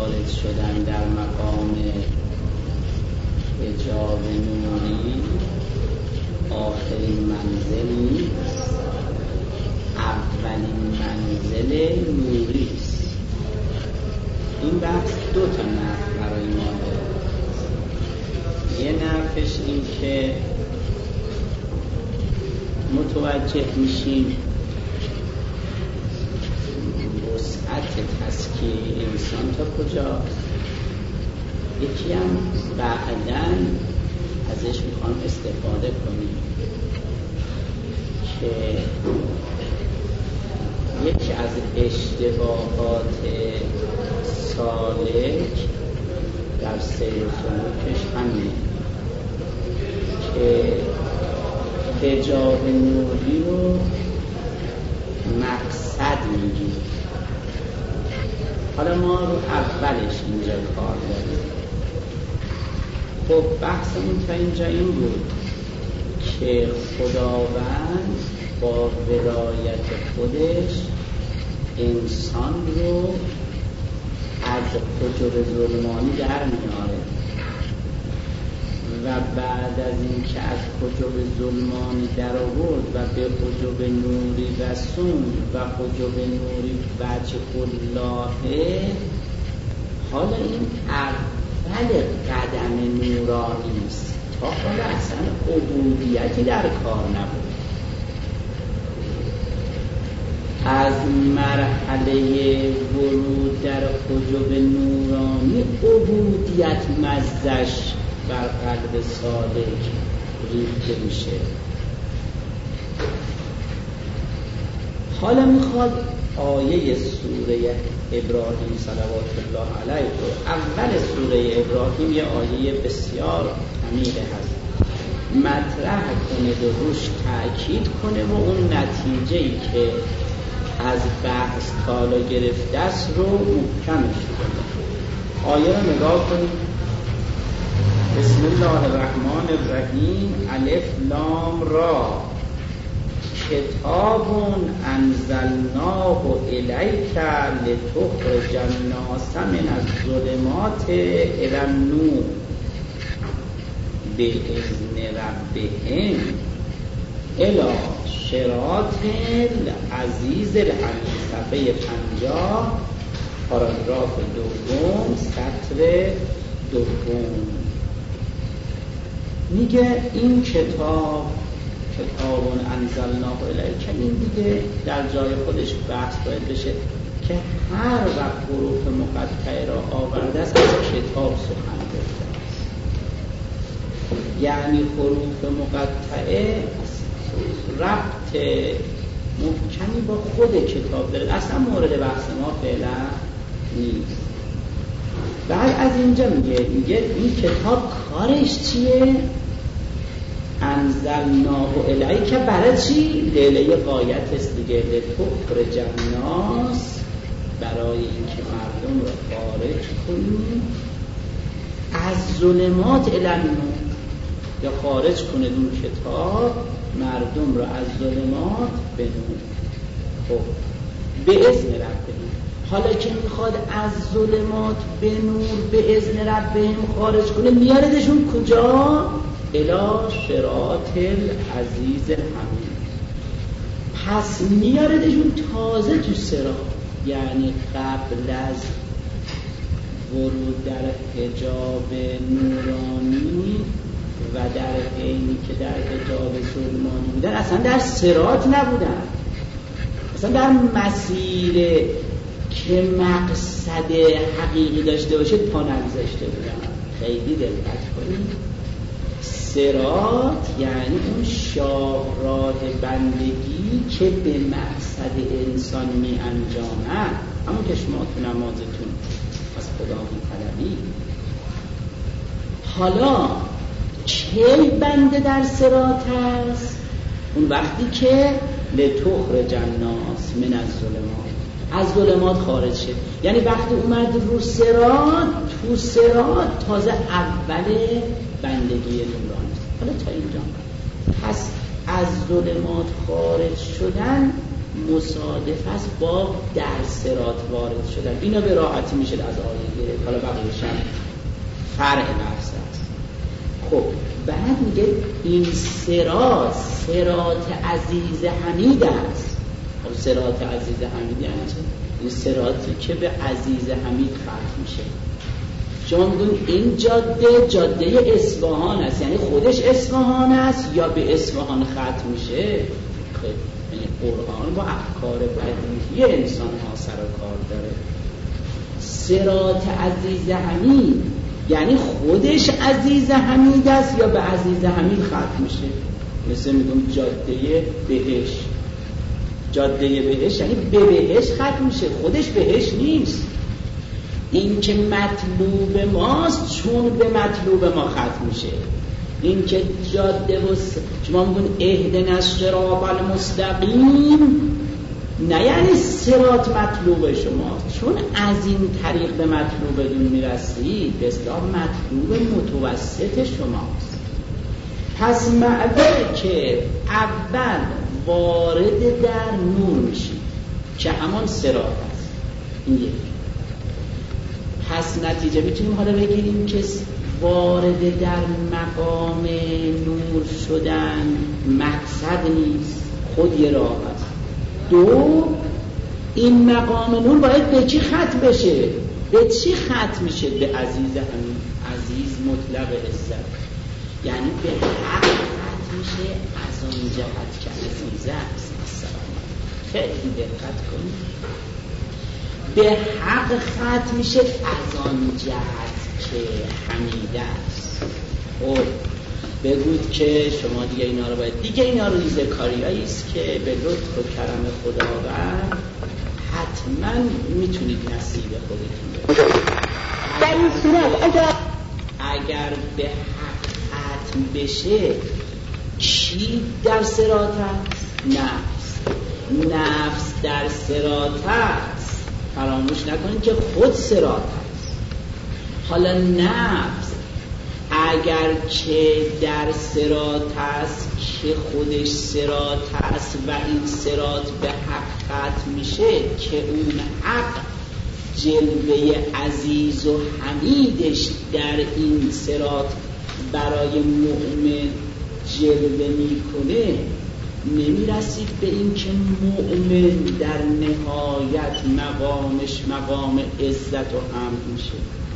وارد شدن در مقام حجاب نوری آخرین منزل نیست، اولین منزل نوری است. این بحث دو تا نحو برای ما داره. یه نحوش این که متوجه میشیم وسعت تزکیه انسان تا کجاست. یکی هم بعداً ازش میخوام استفاده کنیم که یکی از اشتباهات سالک در سیر سلوکش همینه که حجاب نوری رو مقصد میگیم. حالا ما رو اولش اینجا کار داریم. خب بحثمون تا اینجا این بود که خداوند با ولایت خودش انسان رو از حجب ظلمانی در میاره و بعد از اینکه از حجب ظلمانی در آورد و به حجب نوری رسوند و حجب نوری وجه الله، حالا این اول قدم نورانی است. تا حالا اصلا عبودیتی در کار نبود. از مرحله ورود در حجب نورانی عبودیت مزدش بر قلب صادق ریخته میشه. حالا میخواد آیه سوره ابراهیم صلوات الله علیه رو، اول سوره ابراهیم یه آیه بسیار عمیقه هست، مطرح کنه و روش تأکید کنه و اون نتیجه‌ای که از بحث تالا گرفته است رو محکمش کنه. آیه رو نگاه کنید. بسم الله الرحمن الرحیم. الف لام را کتاب انزلناه الیک لتخرج الناس من الظلمات الی النور باذن ربهم الی صراط العزیز الحمید. صفحه 50 پاراگراف دوم سطر دوم میگه این کتاب انزلناه الیک، این دیگه در جای خودش بحث باید بشه که هر وقت حروف مقطعه را آورده است از کتاب سخن گفته است. یعنی حروف مقطعه ربط محکمی با خود کتاب داره، اصلا مورد بحث ما فعلا نیست. بعد از اینجا میگه این کتاب کارش چیه؟ انزلناه الیک برای چی؟ لیله قایت است دیگه، لتخرج الناس، برای اینکه مردم رو خارج کنی از ظلمات الی النور، یا خارج کنه اون کتاب مردم رو از ظلمات به نور. خب به اذن ربهم، حالا که میخواد از ظلمات به نور به اذن ربهم خارج کنه، میاردشون کجا؟ الی صراط العزیز الحمید. پس میاردشون تازه تو صراط، یعنی قبل از ورود در حجاب نورانی و در حینی که در حجاب ظلمانی بودن اصلا در صراط نبودن، اصلا در مسیر که مقصد حقیقی داشته باشه پا نگذاشته بودن. خیلی دقت کنید. صراط یعنی اون شاهراه بندگی که به مقصد انسان می انجامد، همون که شما تو نمازتون از خدا می طلبید. حالا کی بنده در صراط هست؟ اون وقتی که لتخرج الناس من الظلمات، از ظلمات خارج شد، یعنی وقتی اومد رو صراط، تو صراط تازه اول بندگی نورانی. حالا تا اینجا پس از ظلمات خارج شدن مصادف است با در صراط وارد شدن. اینا به راحتی میشه از آیه گرفت، حالا بقیه‌اش هم فرع بحث است. خب بعد میگه این صراط عزیز حمید است. خب صراط عزیز حمید یعنی چه؟ این صراطی که به عزیز حمید ختم میشه. شما میگون این جاده اصفهان است، یعنی خودش اصفهان است یا به اصفهان ختم میشه؟ خب یعنی قرآن با افکار بدیهی انسان ها سر و کار داره. صراط عزیز حمید یعنی خودش عزیز حمید است یا به عزیز حمید ختم میشه؟ مثل میگم جاده بهشت. جاده بهشت یعنی به بهشت ختم میشه، خودش بهشت نیست. این که مطلوب ماست چون به مطلوب ما ختم میشه. این که جاده و شما میگون اهدنا الصراط المستقیم، نه یعنی صراط مطلوب شماست، چون از این طریق به مطلوبتون میرسید، به اصطلاح مطلوب متوسط شماست. پس معلومه که اول وارد در نور میشید که همان صراط است. این یک. پس نتیجه میتونیم حالا بگیریم که وارد در مقام نور شدن مقصد نیست، خود یه راه است. دو، این مقام نور باید به چی ختم بشه؟ به چی ختم میشه؟ به عزیز همین عزیز مطلق عزت، یعنی به حق ختم میشه از اون جهت که عزیز است. خیلی دقت کنید، به حق ختم میشه از آن جهت که حمید است. خب بگوید که شما دیگه اینا رو باید اینا رو ریزه کاریایی است که به لطف و کرم خداوند حتما میتونید نصیب خودتون بدید. در این صورت اگر به حق ختم بشه کی در صراط است؟ نفس در صراط است. فراموش نکنید که خود صراط است. حالا نفس اگر که در صراط است که خودش صراط است و این صراط به حق ختم میشه که اون حق جلوه عزیز و حمیدش در این صراط برای مؤمن جلوه میکنه، نمیرسید به این که مؤمن در نهایت مقامش مقام عزت و حمد میشه.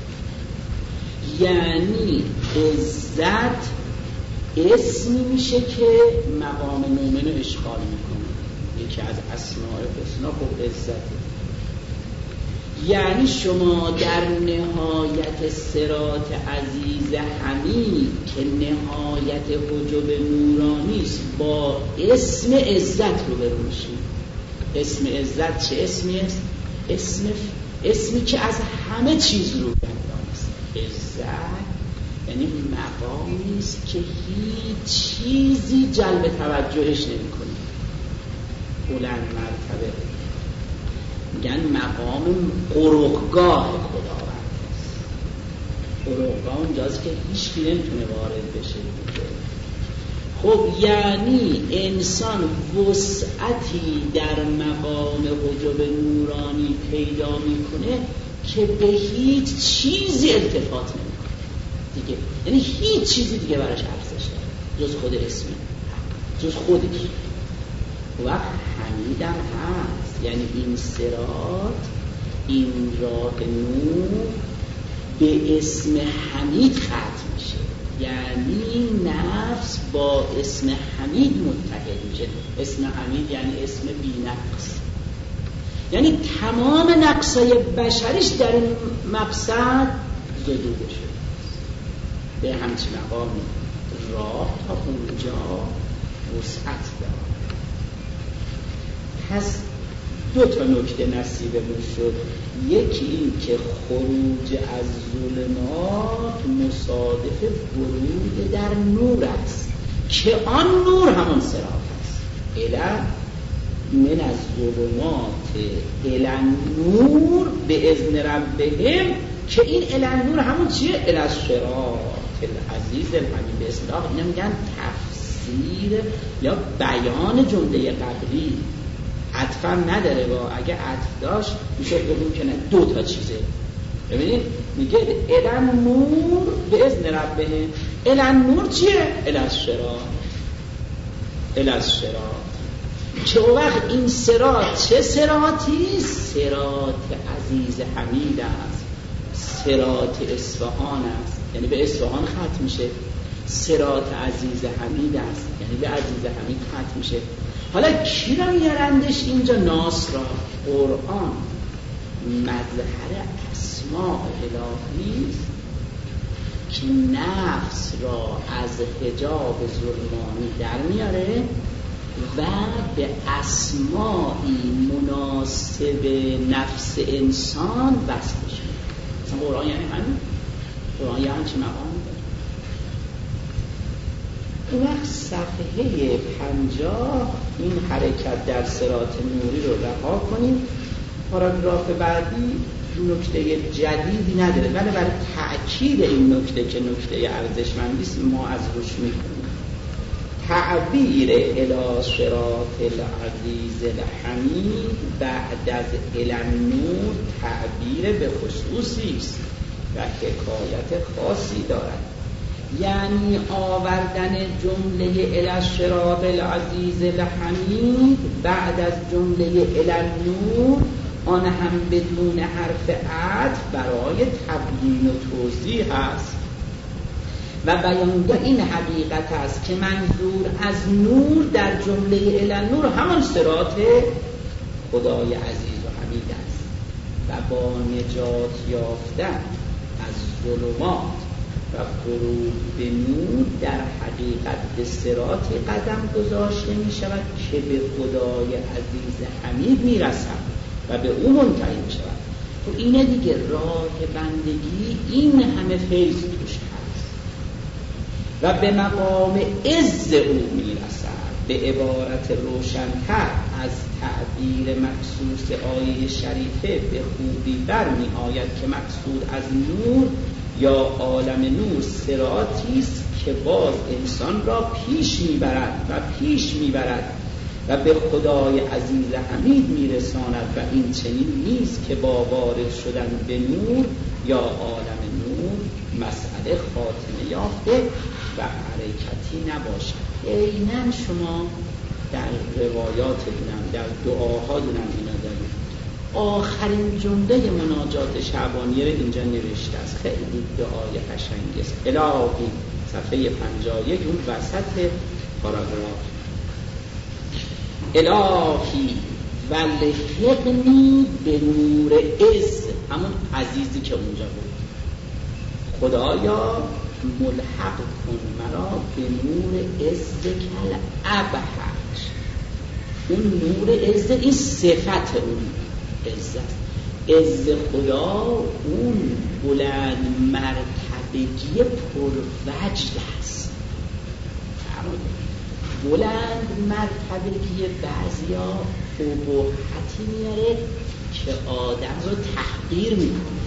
یعنی عزت اسمی میشه که مقام مؤمن رو اشغال میکنه. یکی از اسماء حسنا خب عزته. یعنی شما در نهایت صراط عزیز حمید که نهایت حجب نورانی است با اسم عزت رو بروشید. اسم عزت چه اسمی است؟ اسمی که از همه چیز رو است. عزت یعنی مقامی است که هیچ چیزی جلب توجهش نمی‌کنه. بلند مرتبه میگن مقام قرقگاه خداوند است. قرقگاه اونجاست که هیچ کی نمیتونه وارد بشه. خب یعنی انسان وسعتی در مقام حجب نورانی پیدا میکنه که به هیچ چیزی التفات نمیکنه دیگه. یعنی هیچ چیزی دیگه براش ارزش نداره جز خود اسمی، جز خودش. وقت حمیدم هست، یعنی این صراط، این راه نور به اسم حمید ختم میشه. یعنی نفس با اسم حمید متحد میشه. اسم حمید یعنی اسم بی نقص، یعنی تمام نقصای بشریش در این مقصد زدوده شده. به همچین مقامی راه تا اونجا وسعت داره. پس دو تا نکته نصیبمون شد. یکی این که خروج از ظلمات مصادف ورود در نور است که آن نور همان صراط است. الی من از ظلمات الی نور به اذن ربهم، که این الی نور همون چیه؟ الی الصراط العزیز الحمید. به اصطلاح اینا میگن تفسیر یا بیان جمله قبلی. عطفم نداره با اگه عطف داشت میشه بگیم که نه دو تا چیزه. ببینید میگه الان نور به اذن ربه. الان نور چیه؟ الاسشرا که اون وقت این صراط چه صراطی؟ صراط عزیز حمید است، صراط اصفهان است، یعنی به اصفهان ختم میشه. صراط عزیز حمید است، یعنی به عزیز حمید ختم میشه. حالا کی را میارندش اینجا؟ ناس را. قرآن مظهر اسماء الهی است که نفس را از حجاب ظلمانی در میاره و به اسمائی مناسب نفس انسان وصل میشه. مثلا قرآن یعنی همین. قرآن یعنی چه مقام داره؟ اون وقت صفحه 50 این حرکت در صراط نوری رو رها کنیم. پاراگراف بعدی نکته جدیدی نداره، ولی برای تأکید این نکته که نکته ارزشمندی است ما از روش میکنیم. تعبیر الی صراط العزیز الحمید بعد از الی النور تعبیر به خصوصی است و حکایت خاصی دارد. یعنی آوردن جمله الی صراط العزیز الحمید بعد از جمله الی النور، آن هم بدون حرف عطف، برای تبیین و توضیح است و بیان این حقیقت است که منظور از نور در جمله الی نور همان صراط خدای عزیز و حمید است و با نجات یافتن از ظلمات و ورود به نور در حقیقت به صراطی قدم گذاشته می شود که به خدای عزیز حمید می رسد و به او منتهی می شود. تو اینه دیگه راه بندگی این همه فیض توش هست و به مقام عز او می رسد. به عبارت روشن‌تر از تعبیر مخصوص آیه شریفه به خوبی برمی آید که مقصود از نور یا عالم نور صراطی است که باز انسان را پیش میبرد و به خدای عزیز حمید میرساند و این چنین نیست که با وارد شدن به نور یا عالم نور مسئله خاتمه یافته و حرکتی نباشد. عیناً شما در روایات دونم در دعاها دونم اینا دارید. آخرین جمله مناجات شعبانیه رو اینجا نوشته است، خیلی دعای قشنگی است. الهی صفحه 51 اون وسط پاراگراف، الهی ولحقنی به نور عز، همون عزیزی که اونجا بود. خدایا ملحق کن مرا به نور عز کل ابهج. اون نور عز این صفت اون عزت، عز خدا اون بلند مرتبگی پروجد است. بلند مرتبگی بعضیا ابهتی میاره که آدم رو تحقیر میکنه.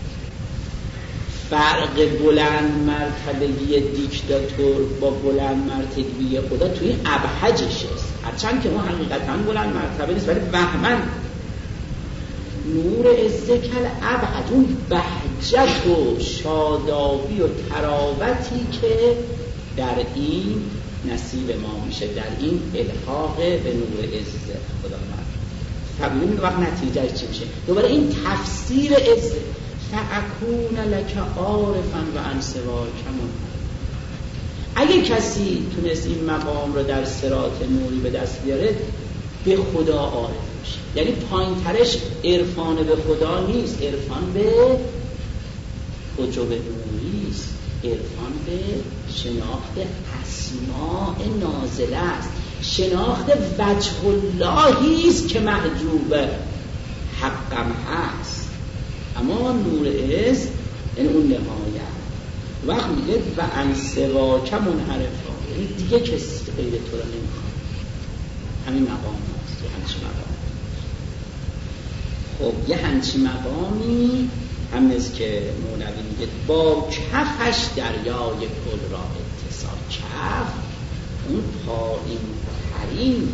فرق بلند مرتبگی دیکتاتور با بلند مرتبگی خدا توی ابهجش است، هرچند که اون حقیقتا بلند مرتبه نیست ولی وهمن. نور عزکل ابهج، اون بهجت و شادابی و تراوتی که در این نصیب ما میشه، در این الحاق به نور عز خدا تبیین. وقت نتیجه چی میشه؟ دوباره این تفسیر عز، فاکون لک عارفا و عن سواک منحرفا. اگه کسی تونست این مقام رو در صراط نوری به دست بیاره به خدا عارف میشه. یعنی پایین ترش عرفان به خدا نیست، عرفان به حجب نوری است، عرفان به شناخت اسماء نازله است، شناخت وجه اللهی است که محجوب حقم هست. اما نور عز یعنی اون نهایت. وقت میگه و عن سواک منحرفا، یعنی دیگه کسی غیر تو را نمیخواد. همین مقام هست، یه همچین مقام. خب یه همچین مقامی هم نیست که مولوی میگه با کفش دریای کل را اتصال. کف اون پایین ترین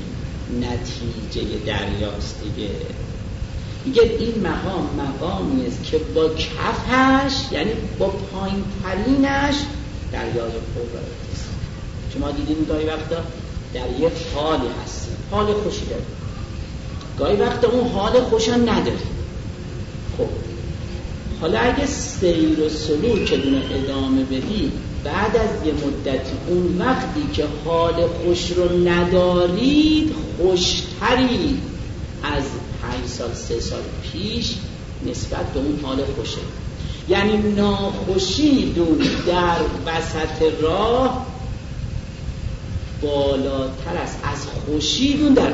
نتیجه دریاست دیگه. میگه این مقام مقامی است که با کفش، یعنی با پایین ترینش، دریای پر را اتصال. شما دیدین گاهی وقتا در یک حالی هستیم، حال خوشی داریم، گاهی وقتا اون حال خوش هم نداریم. خب حالا اگه سیر و سلوکتون ادامه بدید، بعد از یه مدتی اون وقتی که حال خوش رو ندارید خوشترید از 5 سال 3 سال پیش نسبت به اون حال خوشه. یعنی ناخوشیدون در وسط راه بالاتر است از خوشیدون در اول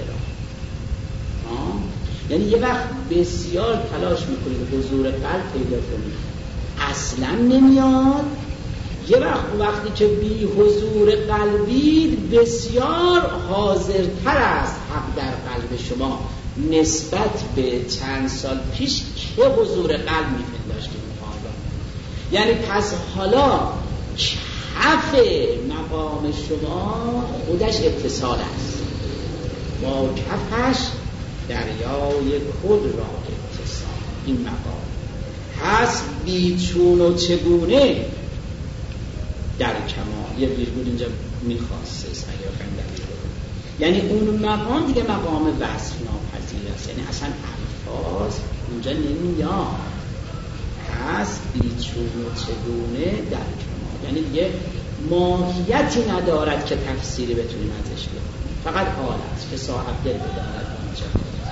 راه. یعنی یه وقت بسیار تلاش میکنید حضور قلب پیدا کنید، اصلا نمیاد. یه وقتی که بی حضور قلبید بسیار حاضرتر است حق در قلب شما نسبت به چند سال پیش که حضور قلب میپنداشتیم. یعنی پس حالا کف مقام شما خودش اتصال است، با کفش دریای کل را اتصال. این مقام پس بیچون و چگونه در کما یه ویرگول اینجا میخواسته اگر خندقی رو، یعنی اون مقام دیگه مقام وصف ناپذیر است، یعنی اصلا الفاظ اونجا نمیاد. پس بیچون و چگونه در کما، یعنی دیگه ماهیتی ندارد که تفسیری بتونیم ازش بکنیم، فقط حال است که صاحب دل بدارد اونجا.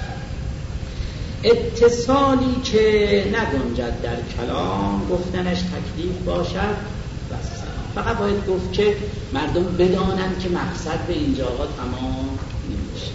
اتصالی که نگنجد در کلام گفتنش تکلیف باشد بس. فقط باید گفت که مردم بدانند که مقصد به اینجاها تمام نمیشه.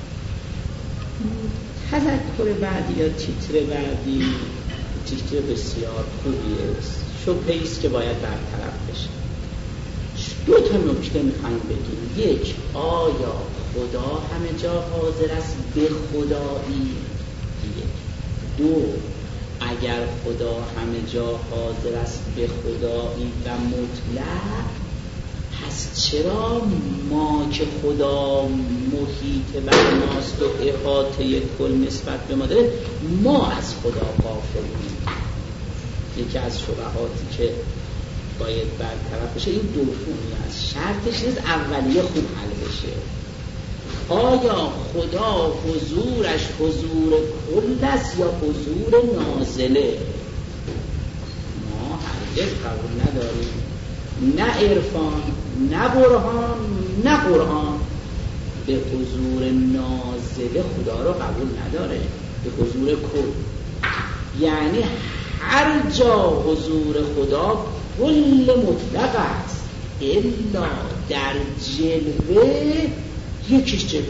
تذکر بعدی یا تیتر بعدی تیتر بسیار خوبی است، شبهه است که باید برطرف بشه. 2 تا نکته میخوایم بگیم. 1، آیا خدا همه جا حاضر است به خدایی؟ 2، اگر خدا همه جا حاضر است به خدایی و مطلق، پس چرا ما که خدا محیط بر ماست و احاطه کل نسبت به ما داره، ما از خدا غافلیم؟ یکی از شبهاتی که باید برطرف بشه این دومی است. شرطش نیست اولیه خوب حل بشه. آیا خدا حضورش حضور کل است یا حضور نازله؟ ما هرگز قبول نداریم، نه عرفان، نه برهان، نه قرآن به حضور نازله خدا رو قبول نداره، به حضور کل. یعنی هر جا حضور خدا کل مطلق است، الا در جلوه یکیش جلوه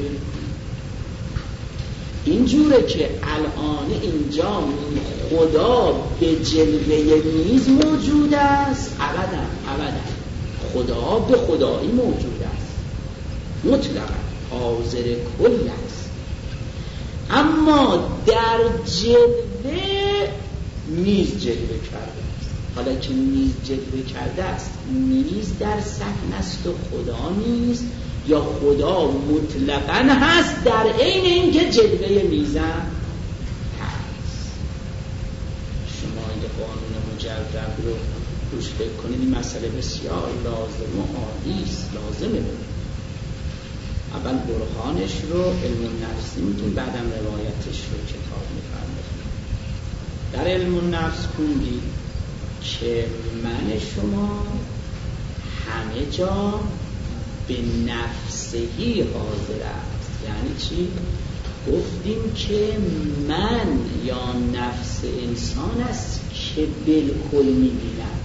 اینجوره که الان اینجا خدا به جلوه نیز موجود است، ابدا خدا به خدایی موجود است، مطلقا حاضر کل است. اما در جلوه نیز جلوه کرده است. حالا که نیز جلوه کرده است، نیز در صحن است و خدا نیست، یا خدا مطلقاً هست در عین اینکه جلوه نیزم هست. شما این قانون مجرد رو روش فکر کنید، این مسئله بسیار لازم و عالی است، لازمه. اول برهانش رو علم النفس میگیم، بعدم روایتش رو کتاب میفرماییم. در علم النفس خوندید که من شما همه جا به نفسهی حاضر است. یعنی چی؟ گفتیم که من یا نفس انسان است که بالکل میبیند.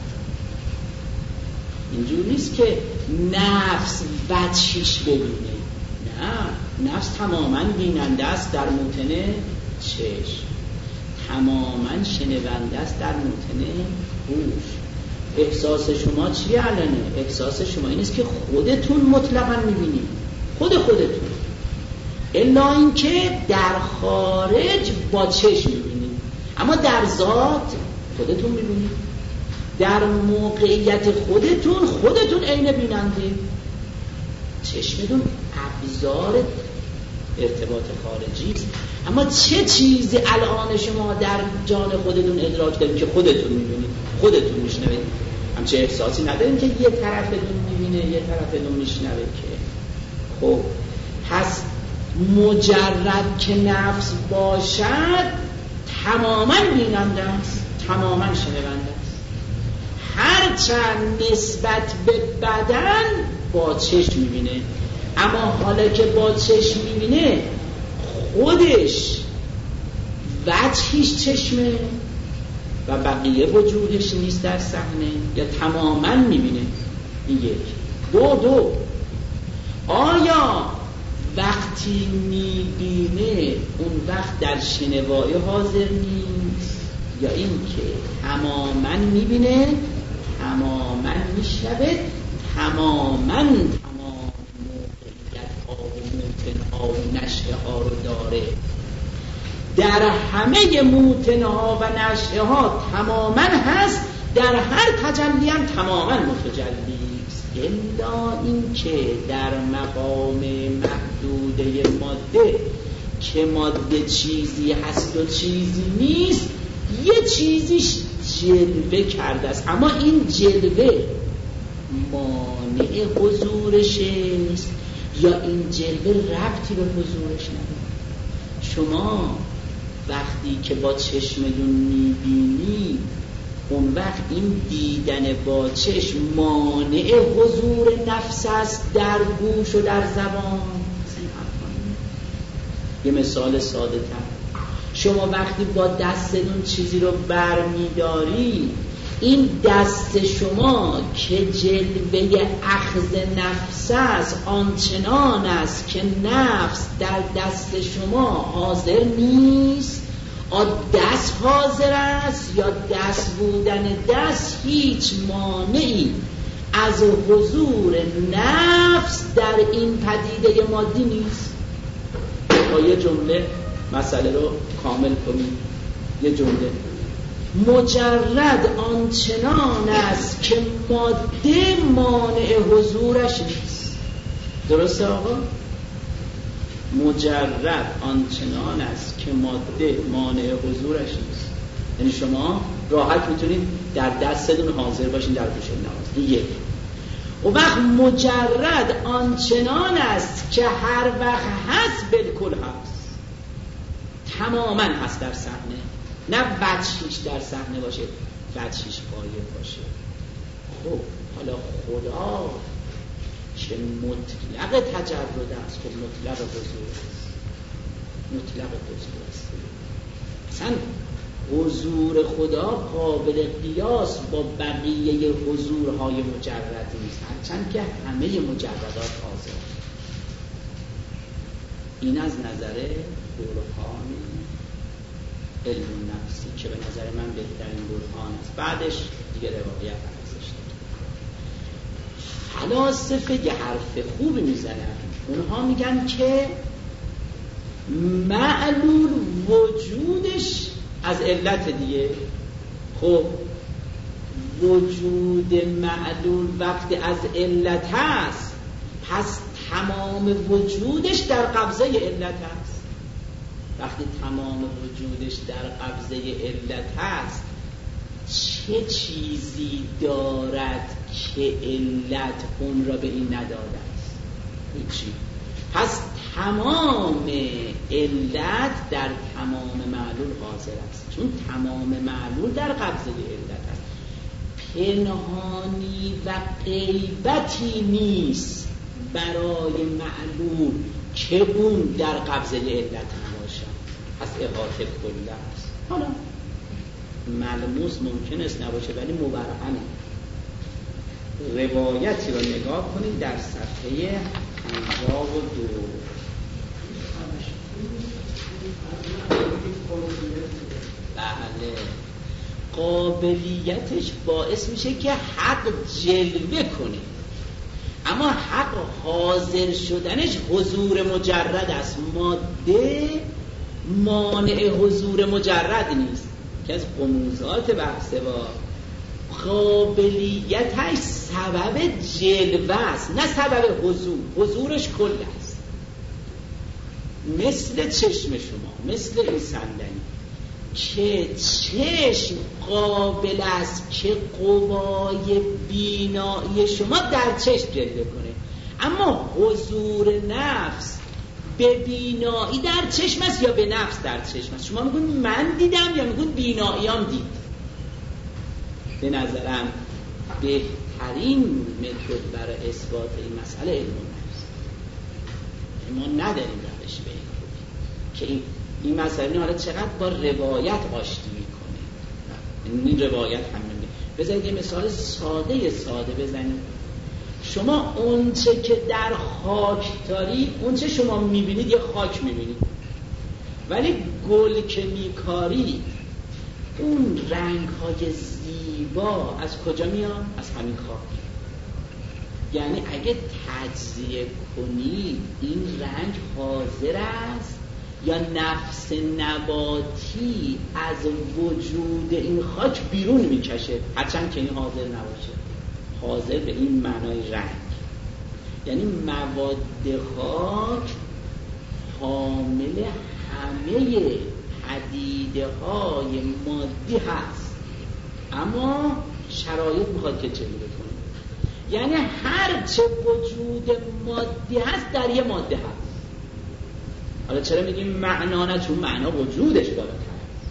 اینجور نیست که نفس وجهش ببینه، نه، نفس تماما بیننده است در موطن چشم، تماما شنونده است در موطن گوش. احساس شما چیه الانه؟ احساس شما این است که خودتون مطلقاً میبینید، خودتون، الا اینکه در خارج با چشم میبینید، اما در ذات خودتون میبینید. در موقعیت خودتون عین بیننده. چشمتون ابزار ارتباط خارجی است. اما چه چیزی الان شما در جان خودتون ادراک دارید که خودتون می‌بینید، خودتون می‌شنوید؟ همچه احساسی نداریم که یه طرفتون می‌بینه یه طرفتون می‌شنوه که. خب پس مجرد که نفس باشد تماماً بیننده است، تماماً شنونده است. هرچند نسبت به بدن با چشم می‌بینه، اما حالا که با چشم می‌بینه خودش وجهش چشمه و بقیه وجودش نیست در صحنه، یا تماماً می‌بینه. این یک. دو آیا وقتی می‌بینه اون وقت در شنوایی حاضر نیست، یا این که تماماً می‌بینه، تماماً می‌شنوه، تماماً موقعیت ها و موتن ها و نشأه ها رو داره؟ در همه موتن ها و نشأه ها تماماً هست، در هر تجلی هم تماماً متجلی است، الا این که در مقام محدوده ماده که ماده چیزی هست و چیزی نیست، یه چیزیش جلوه کرده است، اما این جلوه مانع حضورش نیست، یا این جلوه ربطی به حضورش نداره. شما وقتی که با چشمتون میبینی، اون وقت این دیدن با چشم مانع حضور نفس است در گوش و در زبان. یه مثال ساده تر، شما وقتی با دستتون چیزی رو برمیداری، این دست شما که جلوه اخذ نفس است آنچنان است که نفس در دست شما حاضر نیست. دست حاضر است، یا دست بودن دست هیچ مانعی از حضور نفس در این پدیده مادی نیست. با یه جمله مسئله رو کامل کنیم. یه جمله: مجرد آنچنان است که ماده مانع حضورش نیست. درسته آقا؟ مجرد آنچنان است که ماده مانع حضورش نیست. یعنی شما راحت میتونید در دستتون حاضر باشین در گوش نماز. یک. و وقت مجرد آنچنان است که هر وقت هست بالکل هست، تماما هست در صحنه، نه وجهش در صحنه باشه، وجهش غایب باشه. خب حالا خدا که مطلق تجرد است، خب مطلق حضور است، مطلق حضور است. اصلا حضور خدا قابل قیاس با بقیه حضورهای مجرد نیست، هرچند که همه مجردات حاضر. این از نظر برهان علم نفسی که به نظر من بهترین برهان است. بعدش دیگه روایت ارزش داره. فلاسفه یه حرف خوبی میزنن، اونها میگن که معلول وجودش از علت دیگه. خب وجود معلول وقتی از علت هست، پس تمام وجودش در قبضه علت هست. وقتی تمام وجودش در قبضه علت هست، چه چیزی دارد که علت اون را به این نداده است؟ هیچی. پس تمام علت در تمام معلول حاضر است، چون تمام معلول در قبضه علت است. پنهانی و غیبتی نیست برای معلول که اون در قبضه علت نباشد، پس احاطه کل است. حالا ملموس ممکن است نباشه ولی مبرهنه. روایتی رو نگاه کنید در صفحه 52. بله، قابلیتش باعث میشه که حق جلوه کنه، اما حق حاضر شدنش حضور مجرد است. ماده مانع حضور مجرد نیست که از غموزات بحثه. با قابلیتش سبب جلوه است، نه سبب حضور. حضورش کل است، مثل چشم شما، مثل این صندلی که چشم قابل است که قوای بینایی شما در چشم جلوه کنه، اما حضور نفس به بینایی در چشم است یا به نفس در چشم است؟ شما میگون من دیدم یا میگون بیناییام دید؟ به نظرم بهترین متد برای اثبات این مسئله علم نفس. ما نداریم روش به این که این مسئله حالا چقدر با روایت آشتی میکنه. این روایت هم نمیده. بذارید یه مثال ساده بزنید. شما اونچه که در خاک دارید، اونچه شما میبینید یه خاک میبینید، ولی گل که میکارید اون رنگ های زیبا از کجا میاد؟ از همین خاک. یعنی اگه تجزیه کنید این رنگ حاضر است یا نفس نباتی از وجود این خاک بیرون میکشه، هرچند که این حاضر نباشه. حاضر به این معنای رنگ، یعنی مواد خاک حامل همه پدیده های مادی هست، اما شرایط میخواد که جلوه کنه. یعنی هر چه وجود مادی هست در یه ماده هست. حالا چرا میگیم معنا نه؟ چون معنا وجودش بالاتر است.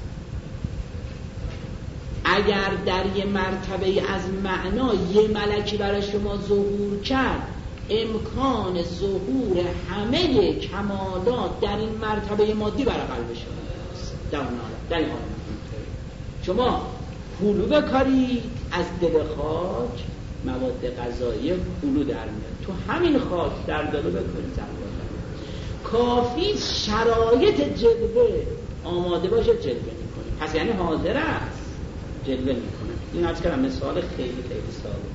اگر در یه مرتبه از معنا یه ملکی برای شما ظهور کرد، امکان ظهور همه کمالات در این مرتبه مادی برای قلب شما است. در این حال شما پولو بکارید از دل خاک، مواد غذایی پولو در میاد. تو همین خاک در دلو بکنید، کافی شرایط جلوه آماده باشه جلوه میکنه. پس یعنی حاضر است جلوه میکنه. این عرض کردم مثال خیلی ساده.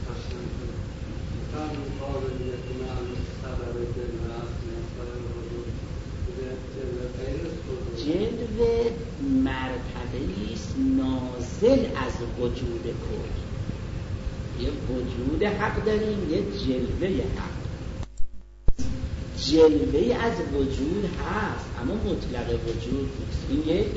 جلوه مرتبه‌ای است نازل از وجود کل. یه وجود حق داریم، یه جلوه حق. جلوه از وجود هست اما مطلق وجود نیست. این یک.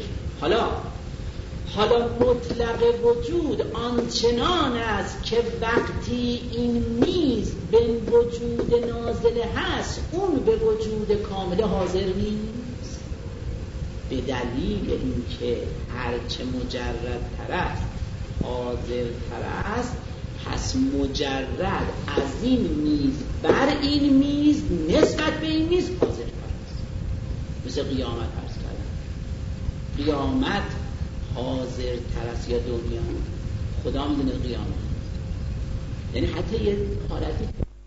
حالا مطلق وجود آنچنان است که وقتی این میز به وجود نازل هست اون به وجود کامل حاضر نیست، به دلیل اینکه هرچه مجردتر است حاضرتر است. پس مجرد از این میز بر این میز نسبت به این میز حاضر است. مثل قیامت عرض کردم، قیامت حاضر تر است یا دنیا؟ خدا میدونه قیامت. یعنی حتی یه حالتی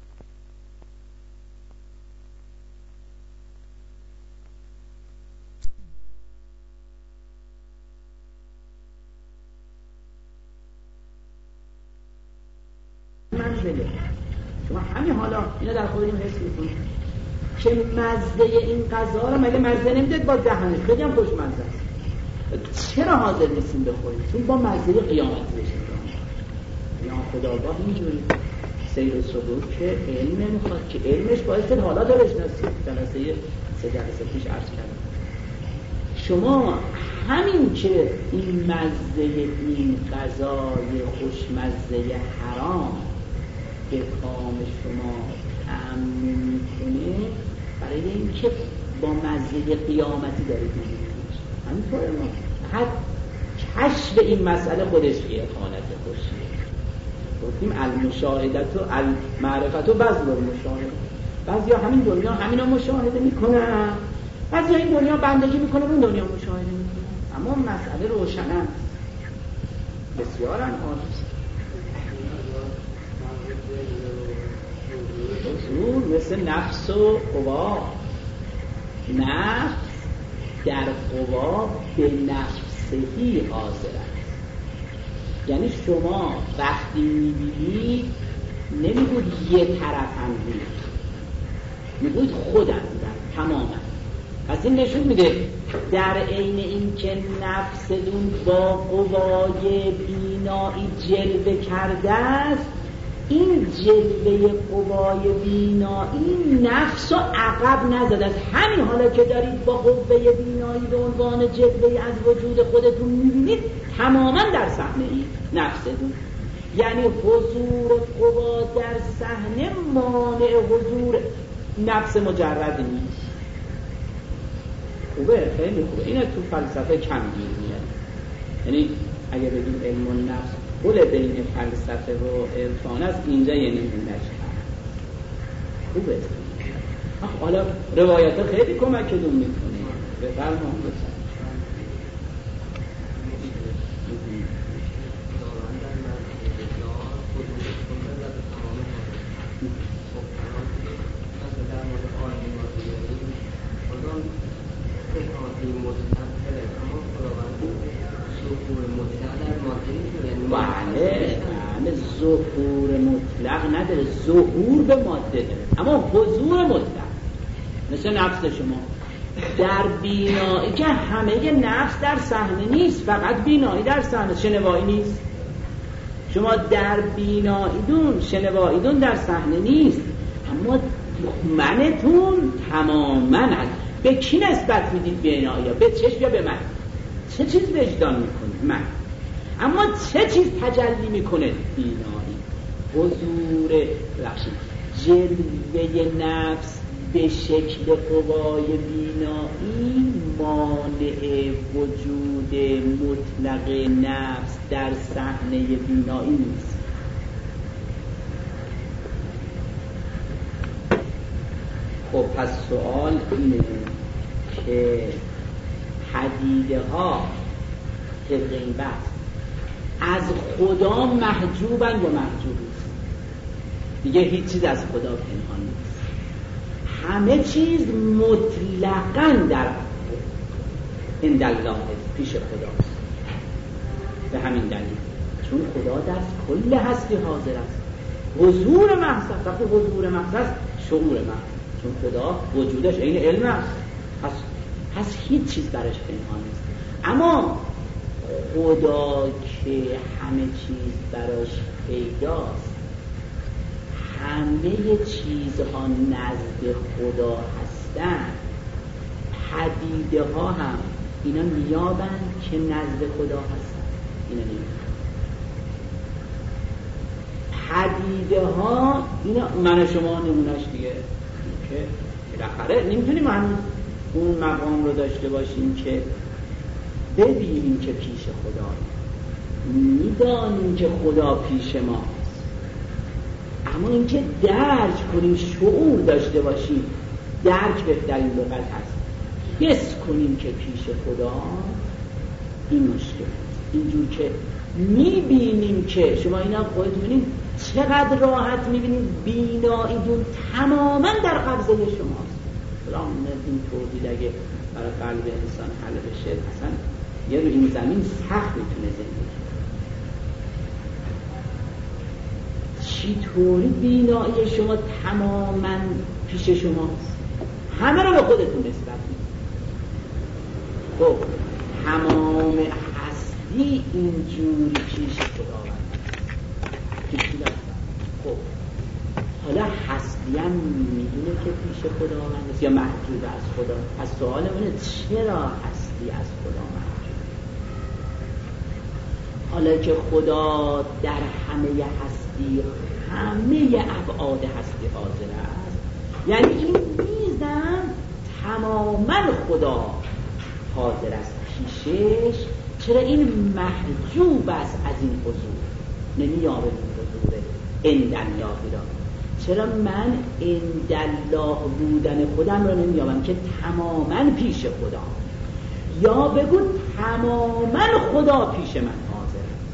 منزله. شما همین حالا اینا در خودتون حس می‌کنید که مزه این غذا رو مگه مزه نمیدید با دهنش؟ خیلی هم خوشمزه است. چرا حاضر نیستیم بخوریم؟ چون با مزه قیامت بشیم. یا خداگاه اینجوری سیر و سلوک که علم نمیخواد، که علمش باعث حالات رو بشناسید. جلسه 3 جلسه پیش عرض کردم شما همین که این مزه این غذای خوشمزه حرام به کام شما تعمیم میکنه، برای اینکه با مزه قیامتی دارید میگید. همینطوره ما حد کشف این مسئله خودش یه حالت خوشیه. گفتیم المشاهدت و المعرفت و بذل المشاهده. بعضیا همین دنیا همینا مشاهده میکنن، بعضیا این دنیا بندگی میکنن، اون دنیا مشاهده میکنن، اما مسئله روشن است. بسیار آنست حضور مثل نفس و قوا. نفس در قوا به نفسهی حاضر است. یعنی شما وقتی میبینید نمیگوید یه طرف هم دید، میگوید خودم دیدم تماما. پس این نشون میده در عین این که نفستون با قوای بینایی جلوه کرده است، این جلوه قوای بینایی نفس و عقب نزد. از همین حالا که دارید با قوه بینایی به عنوان جلوه از وجود خودتون میبینید، تماما در صحنه ای نفستون. یعنی حضور قوا در صحنه مانع حضور نفس مجرد نیست. خوبه، خیلی خوبه. اینه تو فلسفه کم گیر میاد. یعنی اگه بگیم علم النفس پل بین فلسفه و عرفان است، اینجا یعنی نمیشه. خوبه. حالا روایت خیلی کمکتون میکنه. بفرمایید. بله، ظهور مطلق نداره، ظهور به ماده داره، اما حضور مطلق مثل نفس شما در بینایی که همه نفس در صحنه نیست، فقط بینایی در صحنه، شنوایی نیست. شما در بیناییدون، شنواییدون در صحنه نیست، اما منتون تماما هست. به کی نسبت میدید بینایی؟ به چشم یا به من؟ چه چیز وجدان میکنه؟ من. اما چه چیز تجلی میکنه؟ بینایی. حضور جلوه نفس به شکل قوای بینایی مانع وجود مطلق نفس در صحنه بینایی نیست. خب پس سوال اینه که پدیده ها که غیبت از خدا محجوبن یا محجوب نیست؟ دیگه هیچ چیز از خدا پنهان نیست، همه چیز مطلقاً در عند الله پیش خداست. به همین دلیل چون خدا در کل هستی حاضر است، حضور محض است. وقتی حضور محض است شعور محض، چون خدا وجودش عین علم است، پس هیچ چیز برش پنهان نیست. اما خدا که همه چیز براش پیداست، همه چیزها نزد خدا هستند، پدیده ها هم اینا میابند که نزد خدا هستند. اینا نمیابند پدیده ها، اینا من و شما نمونش دیگه، که بالاخره نمیتونیم هنوز اون مقام رو داشته باشیم که ببینیم که پیش خدا، میدانیم که خدا پیش ماست، اما اینکه درک کنیم، شعور داشته باشیم، درک بهترین لغت هست، حس کنیم که پیش خدا، این مشکل. اینجور که میبینیم که شما اینا خودتون ببینید چقدر راحت میبینید بیناییتون تماما در قبضه شماست. سلام این توحید اگه برای قلب انسان حل بشه، اصلا یه رو این زمین سخت میتونه زندگی. چطوری بینایی شما تماما پیش شماست؟ همه رو به خودتون نسبت میدید. خب تمام هستی اینجوری پیش خداوند. خب حالا هستی هم میدونه که پیش خداوند است یا محجوب از خدا؟ از سوال منه چرا هستی از خدا محجوب؟ حالا که خدا در همه هستی، همه ابعاد هستی حاضر است، یعنی این میزم تماما خدا حاضر است پیشش، چرا این محجوب است از این حضور؟ نمیابه این حضور عند الله را. چرا من عند الله بودن خودم رو نمیابم که تماما پیش خدا؟ یا بگو تماما خدا پیش من حاضر است.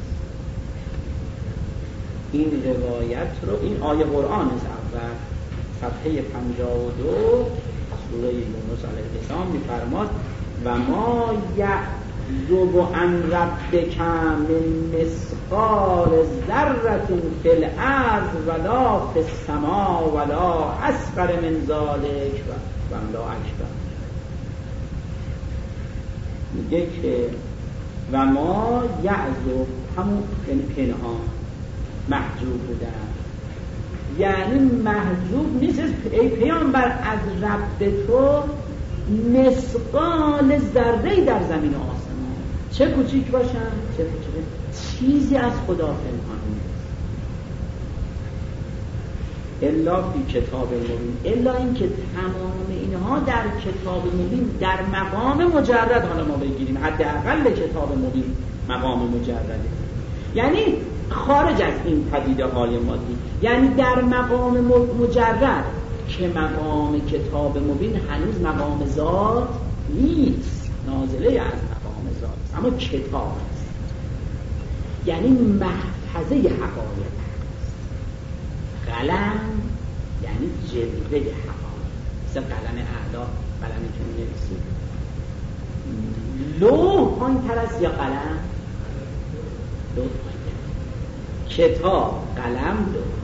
این روایت رو، این آیه قرآن است، اول صفحه 52 سوره یونس علیه السلام میفرماد و ما یعزب عن ربک من مثقال ذره فی الارض ولا فی السماء ولا اصغر من ذلک ولا اکبر. میگه که و ما یعزب، همون یعنی پنهان، محجوب بودن، یعنی محجوب نیست ای پیامبر از رب تو مثقال ذره‌ای در زمین و آسمان، چه کوچیک باشن چه کوچیک، چیزی از خدا پنهان نیست. الا فی کتاب مبین، الا این که تمام اینها در کتاب مبین، در مقام مجرد. حالا ما بگیریم حداقل کتاب مبین مقام مجرده، یعنی خارج از این پدیده های مادی، یعنی در مقام مجرد که مقام کتاب مبین هنوز مقام ذات نیست، نازله از مقام ذات، اما کتاب است، یعنی محفظه حقایق. قلم یعنی جلوه حقایق، مثل قلم اعلا، قلمی که می‌نویسید. لوح پایین‌تر است یا قلم؟ لوح پایین‌تر. کتاب، قلم،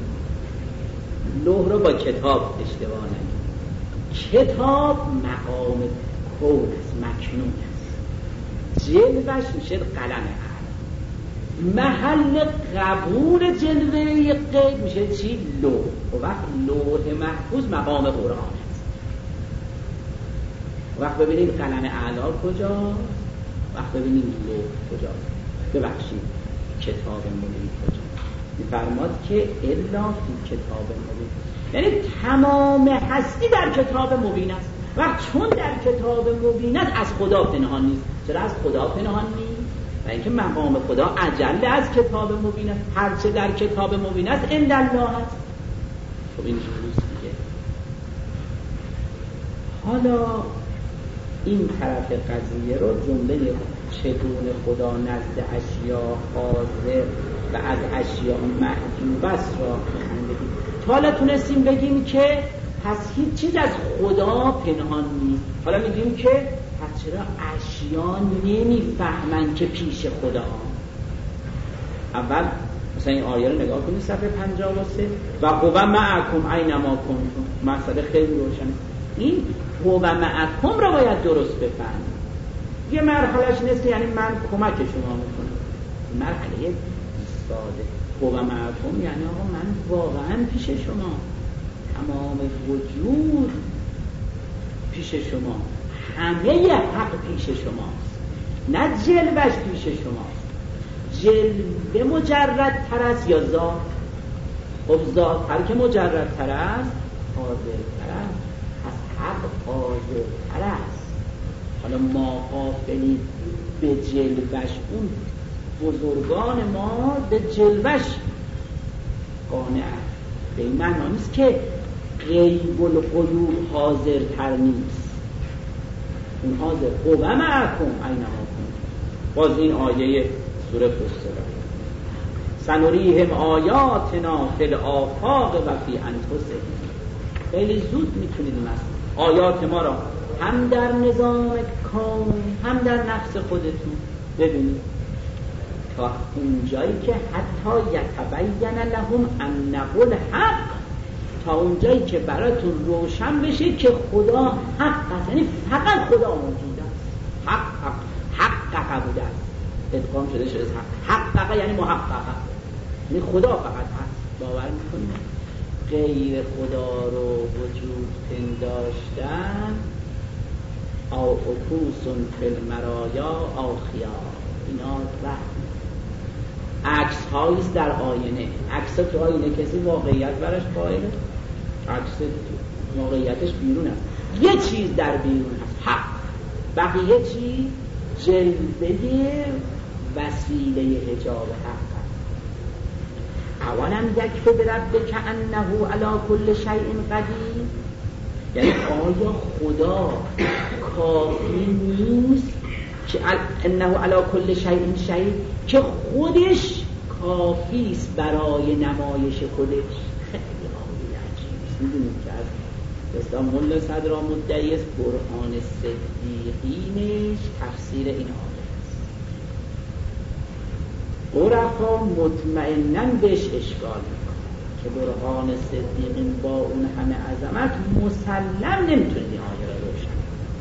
لوح رو با کتاب اشتباه نگید. کتاب مقام کون است، مکنون است، جلوه‌اش میشه قلم اعلا. محل قبول جلوه غیب میشه چی؟ لوح. و وقت لوح محفوظ مقام قرآن است. وقت ببینید قلم اعلا کجاست، وقت ببینید لوح کجاست. ببخشید کتاب مبین کجاست. میفرماد که الا فی کتاب مبین، یعنی تمام هستی در کتاب مبین است. وقت چون در کتاب مبین است از خدا پنهان نیست. چرا از خدا پنهان نیست؟ و اینکه مقام خدا اجل از کتاب مبین است. هرچه در کتاب مبین است عند الله است. خب این روز دیگه. حالا این طرف قضیه رو جمله چگونه خدا نزد اشیا حاضر و از اشیا محجوب است را بخندید. حالا تونستیم بگیم که پس هیچ چیز از خدا پنهان نیست. حالا میگیم که پس چرا اشیا نمیفهمن که پیش خدا؟ اول مثلا این آیه رو نگاه کنید صفحه 53 و هو معکم اینما کنتم. مسئله خیلی روشنه. این هو معکم رو باید درست بفهمید. یه مرحلهش نیست یعنی من کمک شما میکنم، مرحله ساده. هو معکم یعنی آقا من واقعا پیش شما، تمام وجود پیش شما، همه حق پیش شماست، نه جلوش پیش شماست. جلوه مجرد تر است یا ذات؟ خب ذات هر که مجرد تر است حاضر تر است، از حق حاضر تر است. حالا ما غافلیم به جلوش، اون بزرگان ما به جلوش قانع. به این معنی نیست که غیب الغیوب حاضر تر نیست، اون حاضر. هو معکم اینما کنتم. باز این آیه سوره فصلت سنریهم آیاتنا فی الآفاق و فی انفسهم. خیلی زود میتونید آیات ما را هم در نظام کون هم در نفس خودتون ببینید، تا اونجایی که حتی یتبین لهم انه الحق، تا اونجایی که براتون روشن بشه که خدا حق است، یعنی فقط خدا موجود است. حق بوده است، ادغام شده حق یعنی محقق، یعنی خدا فقط هست. باور میکنید غیر خدا رو وجود پنداشتن او عکوسن فی المرایا او خیال، اینا عکس هاییست در آینه. عکس تو آینه کسی واقعیت برش قائله؟ عکس واقعیتش بیرون است. یه چیز در بیرون هست، حق. بقیه چیز جلوه وسیله حجاب حق است. اولم یکفی بربک انه علی کل شیء قدیر، یعنی آیا خدا کافی نیست که انه علی کل شیء شهید، که خودش کافی است برای نمایش خودش؟ خیلی عالی عجیبه. میدونید که از اسلام ملا صدرا مدعی است قرآن صدیقینش تفسیر این آیه است. عرفا مطمئناً بهش اشکال میکنه که قرآن صدیقین با اون همه عظمت مسلم نمیتونه این آیه را روشن.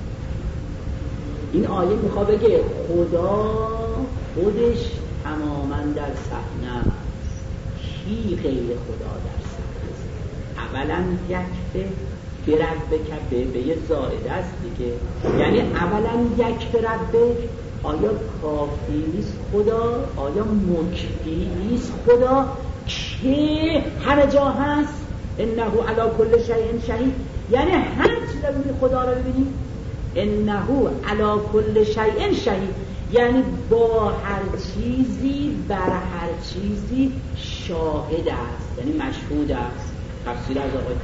این آیه میخواد بگه خدا خودش تماماً در صحنه است، کی غیر خدا در صحنه است؟ اولا یکفه بربک به یه زائده است دیگه، یعنی اولا یک بربک، آیا کافی نیست خدا؟ آیا مکفی نیست خدا که همه جا هست؟ انه علی کل شیء شهید، یعنی هر چیز رو ببینی خدا رو ببینی، انه علی کل شیء شهید، یعنی با هر چیزی بر هر چیزی شاهد است، یعنی مشهود است. تفسیر از آقای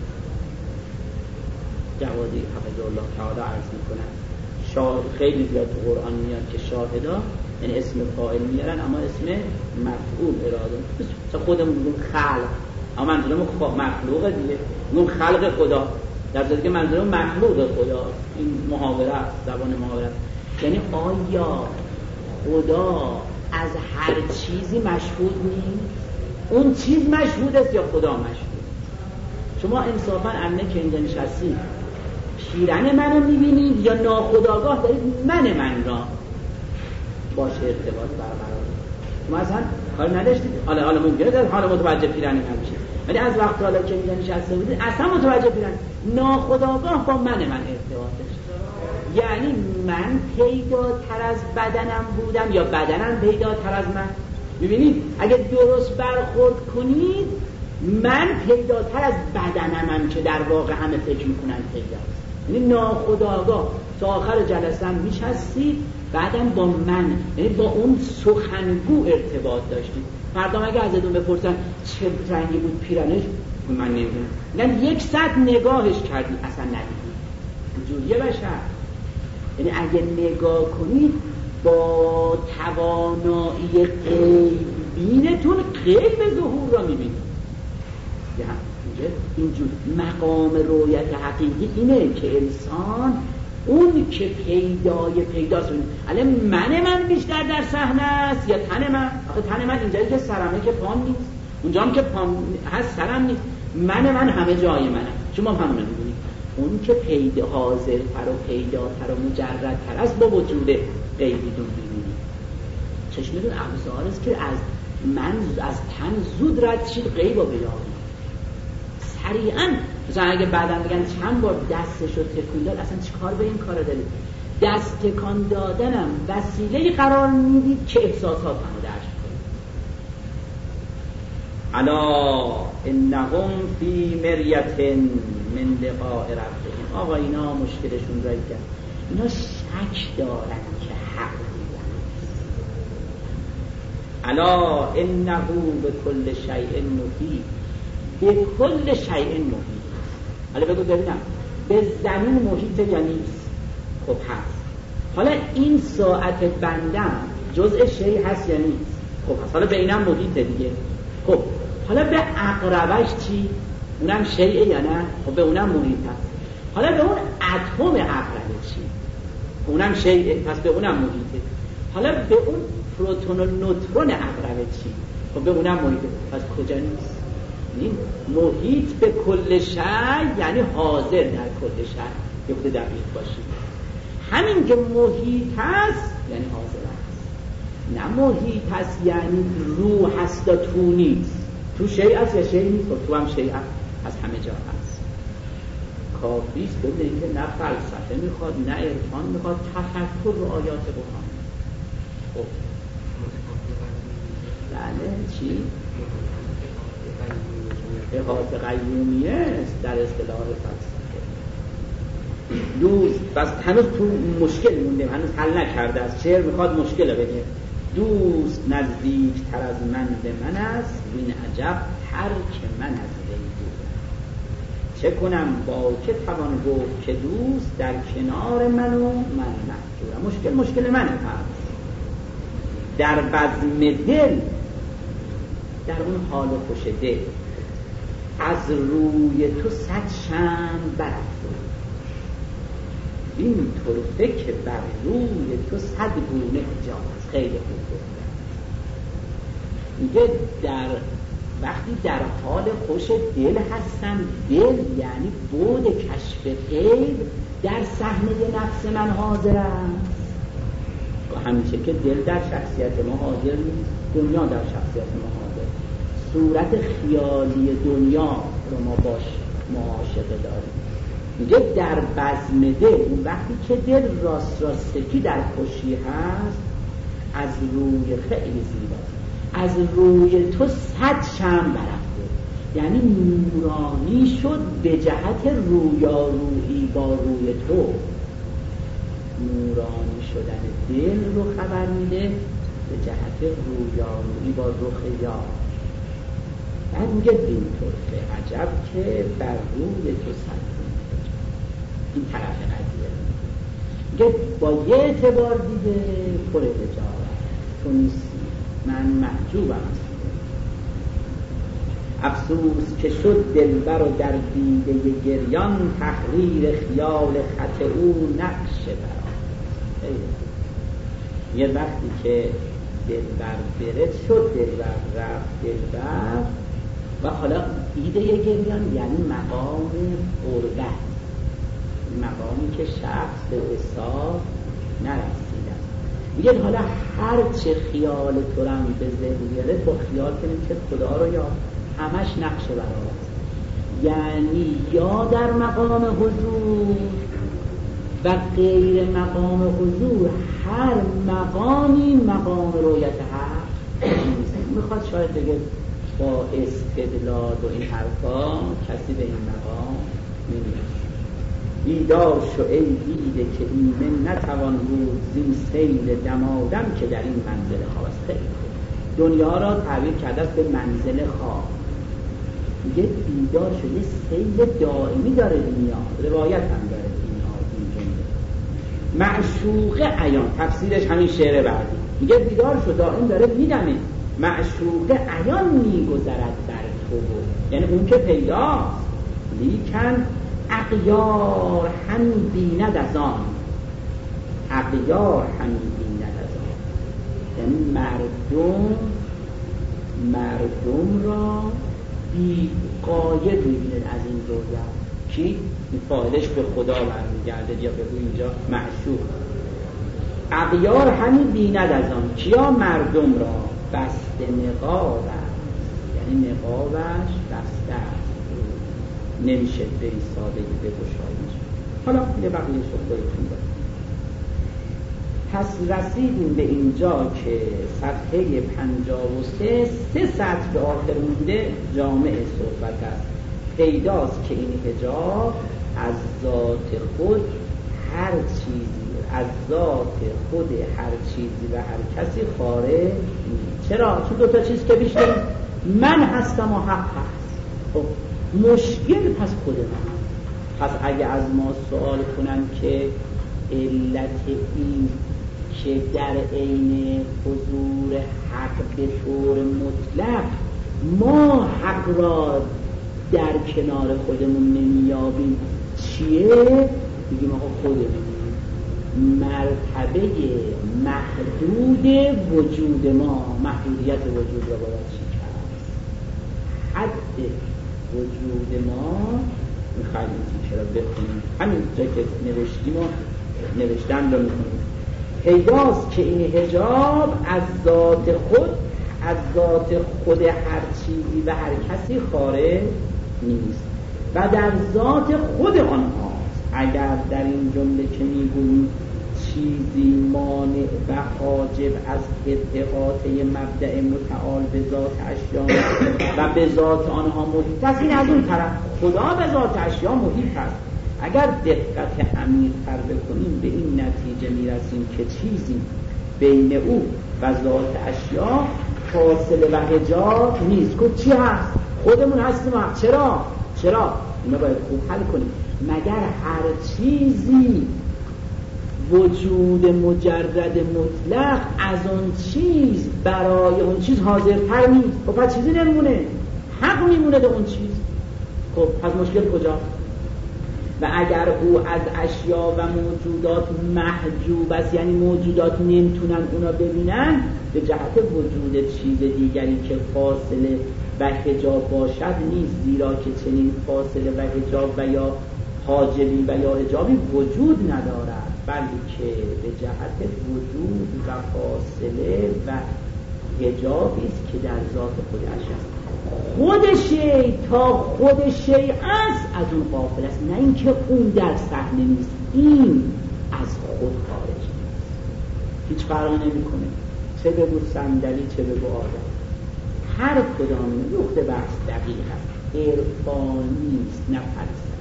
جوادی حفظه الله تعالی عرض میکنن خیلی زیاد تو قرآن میاد که شاهدا یعنی اسم فاعل میارن اما اسم مفعول اراده مثل خودمون میگیم خلق، اما منظورم مخلوق دیگه، میگیم خلق خدا، در صورتی که منظورم مخلوق خدا. این محاوره است، زبان محاوره است. یعنی آیا خدا از هر چیزی مشهود نیست؟ اون چیز مشهود است یا خدا مشهود؟ شما انصافا امنه که اینجا نشستید پیرن منو میبینید یا ناخودآگاه دارید من را باشه ارتباط برقرار؟ شما اصلا کار نداشتید، حالا ممکنه در حال متوجه پیرن من بشید، ولی از وقت حالا که اینجا نشسته بودید اصلا متوجه پیرن ناخودآگاه با من ارتباط داشت. یعنی من پیداتر از بدنم بودم یا بدنم پیداتر از من؟ ببینید اگه درست برخورد کنید من پیداتر از بدنمم که در واقع همه فکر میکنن پیداست، یعنی ناخودآگاه تا آخر جلسه هم میشستید بعدم با من، یعنی با اون سخنگو ارتباط داشتید. فردا اگه ازتون بپرسن چه رنگی بود پیرنش، من نمیدونم، یعنی یک ساعت نگاهش کردید اصلا ندیدید. جوریه بشر، یعنی اگه نگاه کنید با توانایی غیبینتون غیب ظهور را میبینید. اینجور مقام رویت حقیقی اینه که انسان اون که پیداست. الان من بیشتر در صحنه است یا تن من؟ آخه تن من اینجایی که سرمه که پام نیست، اونجا هم که پام هست سرم نیست، من همه جای منم. شما همون رو می‌بینید، اون که حاضرتر و پیداتر و مجردتر است با وجود غیبیتون می‌بینید. چشمتون ابصار است که از تن زود رد شید غیب رو بیابید سریعا. مثلا اگه بعدم بگن چند بار دستش رو تکون داد، اصلا چی کار به این کار دارید؟ دست تکان دادنم وسیله قرار میدید که احساسات همو درک کنید. الا انهم فی مریة من لقاء ربهم. آقا اینا مشکلشون را کرد، اینا شک دارن که حق دیدن. الا انه بكل شیء محیط، به کل شیء محیط. حالا بگو ببینم به زمین محیط یا نیست؟ خب هست. حالا این ساعت بندم جزء شیء هست یا نیست؟ خب هست. حالا به اینم محیطه دیگه. خب حالا به عقربش چی؟ اونم شیء یا نه؟ خب به اونم محیط هست. حالا به اون اتم عقربه چی؟ اونم شیء، پس به اونم محیطه. حالا به اون پروتون و نوترون عقربه چی؟ خب به اونم محیطه، پس کجا نیست؟ این محیط به کل شیء یعنی حاضر در کل شیء. یه خود دقیق باشید، همین که محیط هست یعنی حاضر هست، نه محیط هست یعنی روح هست و تو نیست. تو شیء هست یا شیء نیست؟ تو هم شیء هست، از همه جا هست. کافیست بدونید که نه فلسفه میخواد نه عرفان میخواد، تفکر رو آیات قرآن. خب بله چی؟ احاطه قیومیه است در اصطلاح فلسفه. دوست بس هنوز تو مشکل مونده، هنوز حل نکرده است. شعر میخواد مشکل رو بگه. دوست نزدیک تر از من به من است، این عجب هر که من از وی دورم. چه کنم با که توان گفت که دوست در کنار من و من محجورم. مشکل منه. هست در بزم دل، در اون حال خوش دل، از روی تو 100 شمع برافروز. این طرفه که بر روی تو 100 گونه حجاب. خیلی خوب گفتم. میگه وقتی در حال خوش دل هستم، دل یعنی بعد کشف غیب در صحنه نفس من حاضر است. و همیشه که دل در شخصیت ما حاضر نیست، دنیا در شخصیت ما حاضر. صورت خیالی دنیا رو ما باش معاشقه داریم. میگه در بزم دل، اون وقتی که دل راستکی در خوشی هست، از روی خیلی زیباست، از روی تو 100 شمع برافته، یعنی نورانی شد به جهت رویارویی با روی تو. نورانی شدن دل رو خبر میده به جهت رویارویی با رخ یار. بعد میگه بین طرفه، عجب که بر روی تو سلطون. این طرف قضیه میگه با یه اعتبار دیده پر اجاره، تو نیستی، من محجوبم از تو. افسوس که شد دلبر و در دیده گریان، تحریر خیال خط او نقش برآ. یه وقتی که دلبر برد شد، دلبر رفت دلبر، و حالا دیده گریان یعنی مقام غربت، مقامی که شخص به وصال نرسیده. میگه حالا هر چه خیال تو رم به ذهن بیاره، با خیال کنیم که خدا رو یاد، همش نقش برآورد، یعنی یا در مقام حضور و غیر مقام حضور، هر مقامی مقام رویت حق میخواد. شاید بگه با استدلال و این حرفا کسی به این مقام نمیرسه. بیدار شو ای دیده که ایمن نتوان بود، زین سیل دمادم که در این منزل خواب است. خیلی دنیا را تعبیر کرده است به منزل خواب. میگه بیدار شو، یه سیل دائمی داره دنیا، روایت هم داره این جمله. معشوق عیان، تفسیرش همین شعر بعدی، میگه بیدار شو دائم داره میدمه، معشوق عیان میگذرد بر تو، یعنی اون که پیداست، لیکن اغیار همی بیند از آن، اغیار همی بیند از آن، یعنی مردم را بی غایب میبیند از این رویا. کی؟ این فاعلش به خدا برمیگرده، یا بگو اینجا معشوق. اغیار همی بیند از آن، کیا؟ مردم را. بسته نقاب است، یعنی نقابش بسته است، نمیشه به این سادگی بگشایش. حالا یه بقیه خودتون دارم. پس رسیدیم به اینجا که صفحه 53 3 سطر به آخر مونده جامع صحبت است. پیداست که این حجاب از ذات خود هر چیزی، از ذات خود هر چیزی و هر کسی خارج نیست. چرا؟ چون 2 تا چیز که بیشتر من هستم و حق هست. خب مشکل پس خود من. پس اگه از ما سوال کنن که علت این که در عین حضور حق به طور مطلق ما حق را در کنار خودمون نمیابیم چیه؟ بگیم آقا خودمون مرتبه محدود وجود ما، محدودیت وجود را باید چی کرد؟ حد وجود ما میخوایم این چرا بخونیم، همین جا که نوشتیم و نوشتن رو میکنیم. پیداست که این حجاب از ذات خود هر چیزی و هر کسی خارج نیست و در ذات خود آنهاست. اگر در این جمله که میگوییم چیزی مانع و حاجب از ارتقاط مبدأ متعال به ذات اشیا و به ذات آنها محیط است، این از اون طرف خدا به ذات اشیا محیط است. اگر دقت عمیق‌تر بکنیم به این نتیجه میرسیم که چیزی بین او و ذات اشیا فاصله و حجاب نیست. که چی هست؟ خودمون هستیم. چرا؟ اینا باید خوب حل کنیم. مگر هر چیزی وجود مجرد مطلق از اون چیز برای اون چیز حاضرتر نیست؟ خب پس چیزی نمونه، حق میمونه به اون چیز. خب پس مشکل کجاست؟ و اگر او از اشیا و موجودات محجوب است، یعنی موجودات نمیتونن اونا ببینن، به جهت وجود چیز دیگری که فاصله و حجاب باشد نیست، زیرا که چنین فاصله و حجاب و یا حاجبی و یا حجابی وجود ندارد، بلکه به جهت وجود و فاصله و حجابی است که در ذات خود اشیاست. خود شیء تا خود شیء است از اون غافل است، نه اینکه اون در صحنه نیست، این از خود خارج نیست، هیچ فرقی نمیکنه چه بگو صندلی چه بگو آدم، هر کدام نقطه بحث دقیق است، عرفانی است نه فلسفی.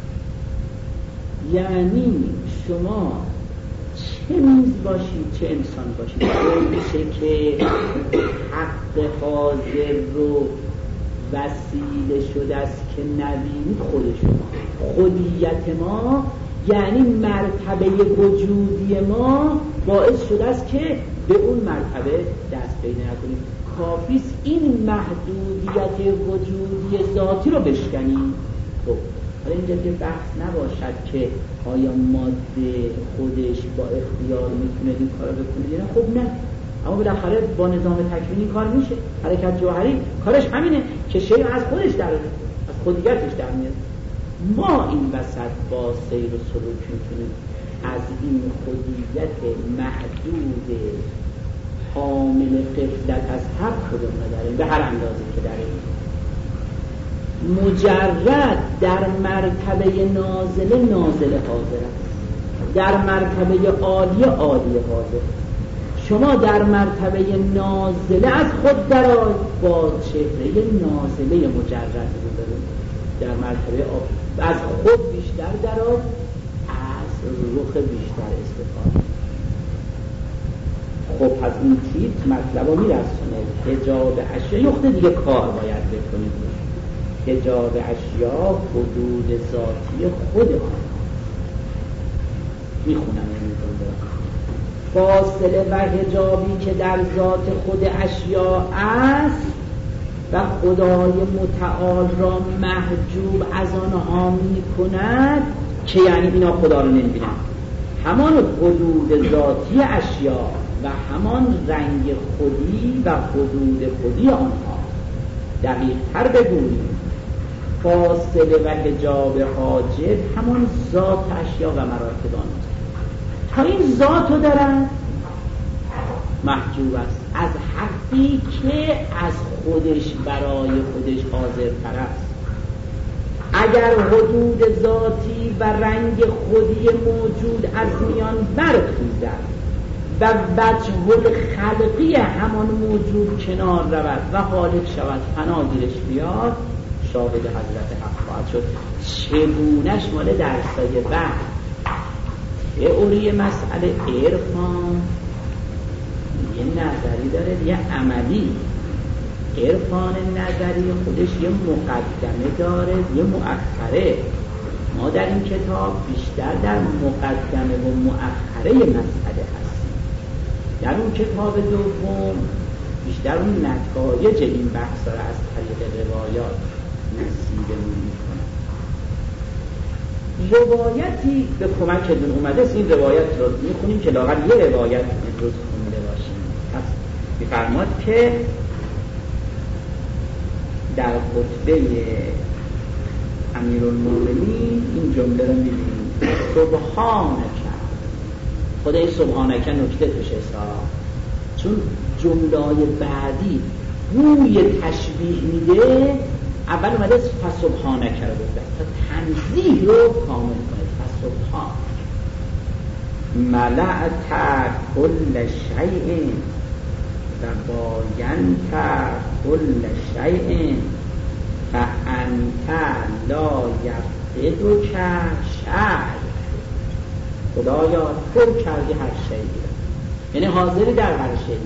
یعنی شما چه میز باشید چه انسان باشید، میشه که حق حاضر رو وسیله شده است که نبینید خود شما. خودیت ما یعنی مرتبه وجودی ما باعث شده است که به اون مرتبه دست پیدا نکنیم. کافیست این محدودیت وجودی ذاتی رو بشکنیم. خب حالا اینجا که بحث نباشد که آیا ماده خودش با اختیار میتونه این کار بکنه یا نه، خب نه، اما بالاخره با نظام تکوینی کار میشه. حرکت جوهری کارش همینه که شیء از خودش در از خودیتش در میاد. ما این وسط با سیر و سلوک میتونیم از این خودیت محدود حامل غفلت از هر کدوم نداریم به هر اندازه که داریم، مجرد در مرتبه نازله حاضر است، در مرتبه عالی حاضر. شما در مرتبه نازله از خود درآی، با چهره نازله مجرد رو برون، در مرتبه از خود بیشتر درآی، از رخ بیشتر استفاده. خب از این چیز مطلب رو میرسونه. حجاب اشیا یخته دیگه کار باید بکنید. حجاب اشیا حدود ذاتی خود آن میخونم این جمله. فاصله و حجابی که در ذات خود اشیا است و خدای متعال را محجوب از آنها میکند، که یعنی اینا خدا رو نمیبینن، همان حدود ذاتی اشیا و همان رنگ خودی و حدود خودی آنها. دقیق تر بگوییم فاصله و حجاب حاجب همان ذات اشیا و مراتب آنها. تا این ذات رو دارن محجوب است از حقی که از خودش برای خودش حاضر تر است. اگر حدود ذاتی و رنگ خودی موجود از میان برخیزد و وجه الخلقی همان موجود کنار رود و حالک شود، فنا گیرش بیاد، شاهد حضرت حق خواهد شد. چگونش مال درسای بعد تئوری مسئله عرفان یه نظری داره یه عملی. عرفان نظری خودش یه مقدمه داره یه مؤخره. ما در این کتاب بیشتر در مقدمه و مؤخره مسئله هستیم. در اون کتاب دوم بیشتر اون نتایج این بحث را از طریق روایات نصیبمون میکنه. روایتی به کمکتون اومده است، این روایت رو میخونیم که لااقل یه روایت امروز خونده باشیم. پس میفرماد که در خطبه امیرالمومنین این جمله رو میبینیم: سبحانک. خدای سبحانک نکته توش حساب، چون جمله بعدی بوی تشبیه میده. اول اومده فسبحانک رو گفته تا تنزیه رو کامل کنه. فسبحان ملأت کل شیء و باینت کل شیء فانت لا یفقدک شیء. خدایا پر کردی هر شیء، یعنی حاضری در هر شیء.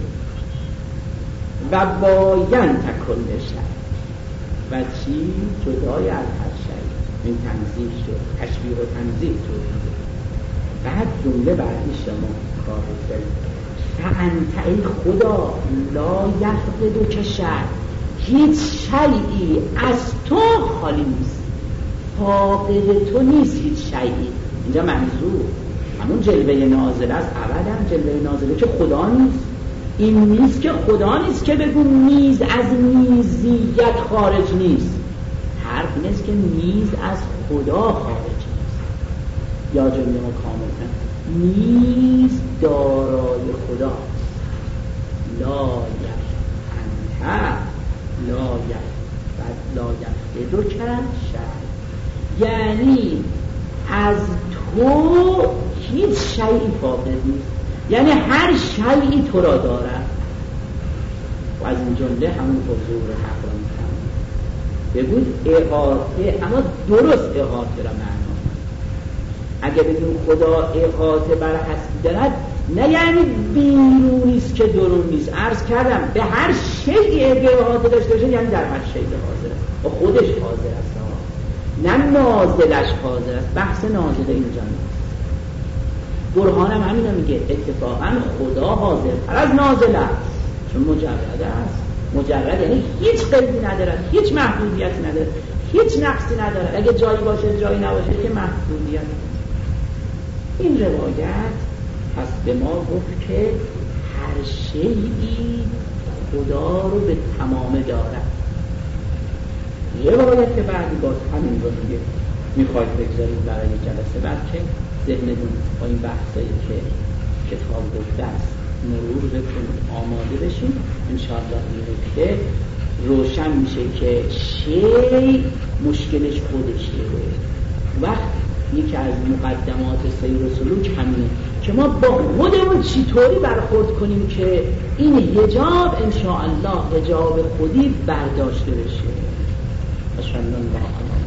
و باینت کل شیء، و چی؟ جدای از هر شیء. این تنزیه شد، تشبیه و تنزیه شد. بعد جمله بعدی شما کار بکنید: فانت ای خدا لا یفقدک شیء، هیچ شیئی از تو خالی نیست، فاقد تو نیست هیچ شیئی. اینجا منظور همون جلوه نازله است. ابدا جلوه نازله که خدا نیست. این نیست که خدا نیست که بگو نیز از نیزیت خارج نیست. حرف نیست که نیز از خدا خارج نیست. یا جمله مکامل نیز دارای خدا. لا یفقدک لا یفقدک لا یفقدک شیء، یعنی از تو هیچ شیئی فاقد نیست، یعنی هر شیئی تو را دارد. و از این جمله همون حضور حق را می‌فهمیم. بگوید احاطه، اما درست احاطه را معنا. اگه بگیم خدا احاطه بر هستی دارد، نه یعنی بیرونیست که درون نیست. عرض کردم به هر شیئی احاطه داشته باشه یعنی در هر شیئی حاضر است، و خودش حاضر است، نه نازلش حاضر است. بحث نازل اینجا نیست. برهانم همینو میگه، اتفاقا خدا حاضرتر از نازل است، چون مجرد است. مجرد یعنی هیچ قیدی ندارد، هیچ محدودیتی ندارد، هیچ نقصی ندارد. اگه جایی باشه جایی نباشه که محدودیت. این روایت پس به ما گفت که هر شیئی خدا رو به تمام دارد. روایت که بعدی باز همین رو دیگه میخواید بگذارید برای جلسه بعد که ذهنتون با این بحثایی که کتاب گفته است مرور بکنید، آماده بشین. انشاءالله این نکته روشن میشه که شی مشکلش خودشه. وقت یکی از مقدمات سیر و سلوک همینه که ما با خودمون چطوری برخورد کنیم که این حجاب انشاءالله حجاب خودی برداشته بشه. اشهد ان لا اله الا الله